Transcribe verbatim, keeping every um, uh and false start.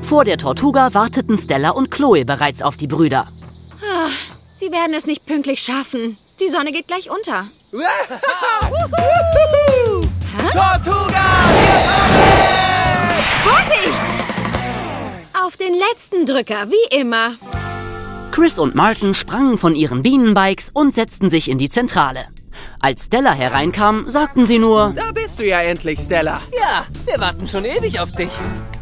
Vor der Tortuga warteten Stella und Chloe bereits auf die Brüder. Ah, sie werden es nicht pünktlich schaffen. Die Sonne geht gleich unter. Tortuga! Vorsicht! Auf den letzten Drücker, wie immer. Chris und Martin sprangen von ihren Bienenbikes und setzten sich in die Zentrale. Als Stella hereinkam, sagten sie nur: Da bist du ja endlich, Stella. Ja, wir warten schon ewig auf dich.